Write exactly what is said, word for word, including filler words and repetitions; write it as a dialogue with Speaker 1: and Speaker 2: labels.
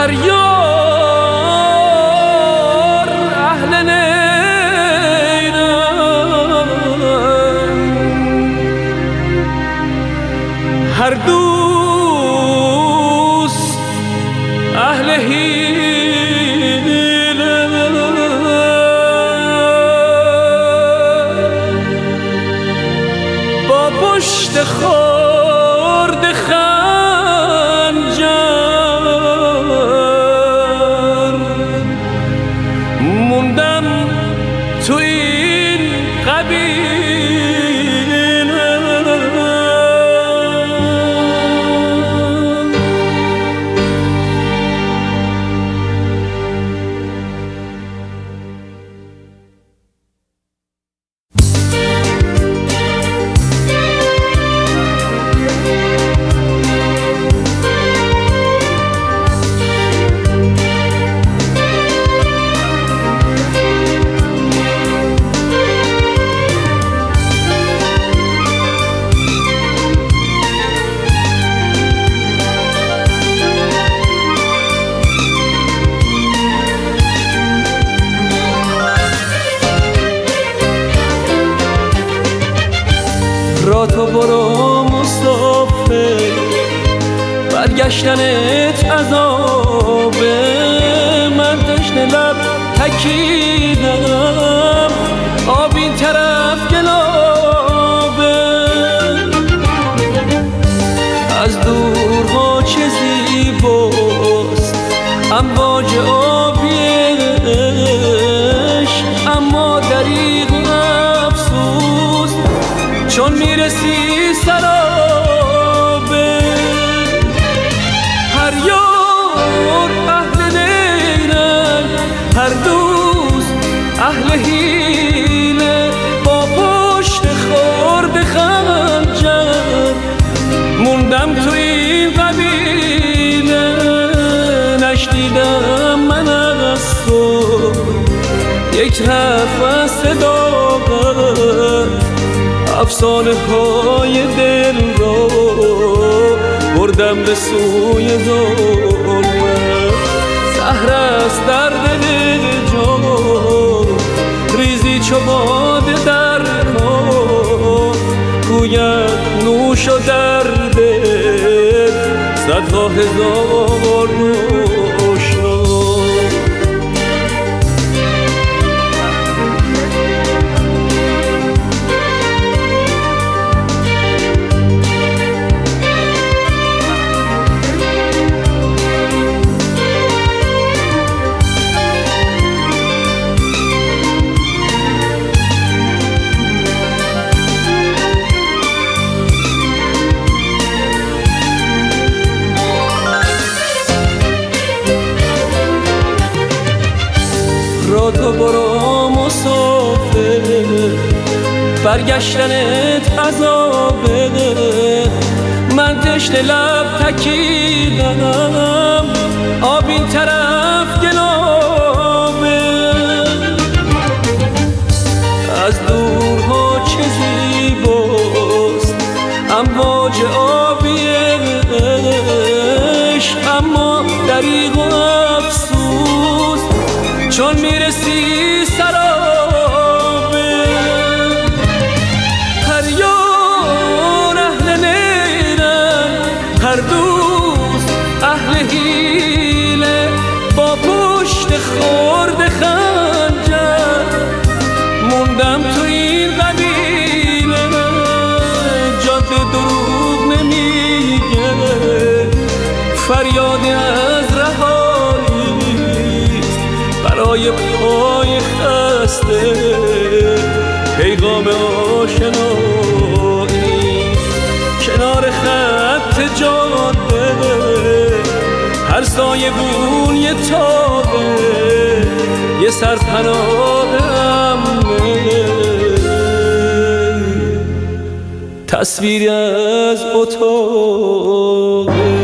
Speaker 1: هر یار اهل نیرن، هر دوست اهل حیله، با پشت خورد خنجر موندم تو این قبیله. را تو برو مسافر، برگشتنت عذابه، من تشنه لب تکیدم، آب این طرف گلابه. از دورها چه زیباست امواج آبیش، اما دریغ افسوس چون میرسی سرابه. هر یار اهل نیرن، هر دوست اهل حیله، با پشت خورد خنجر موندم تو این قبیله. نشنیدم من از تو یک حرف از صداقت، افسانه های دل را بردم به سوی ظلمت. زهر است در دل جان، ریزی چو باده در کار، گوید نوش و در دل صدها هزار روشنا. را تو برو مسافر، برگشتنت عذابه، من تشنه لب تکیدم، آب این طرف گلابه. از دورها چه زیباست امواج آبیش، اما دریغ و افسوس چون میرسی سرابه. هر یار اهل نیرن، هر دوست اهل حیله، با پشت خورد خنجر موندم تو این قبیله. جاده دروغ نمیگه، فریاد از رهاییست برای پای خسته، پیغام آشنایی کنار خط جاده. هر سایه بون یه تابه، یه سرپناه امنه، تصویری از اتاقه.